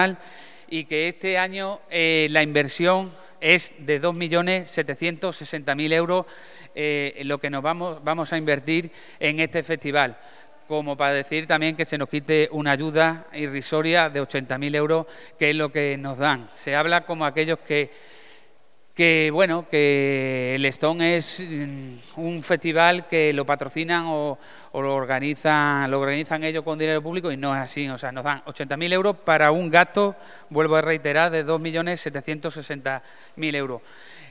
y que este año la inversión es de 2.760.000 euros lo que nos vamos a invertir en este festival, como para decir también que se nos quite una ayuda irrisoria de 80.000 euros, que es lo que nos dan. Se habla como aquellos que el Stone es un festival que lo patrocinan o lo organizan ellos con dinero público, y no es así. O sea, nos dan 80.000 euros para un gasto, vuelvo a reiterar, de 2.760.000 euros.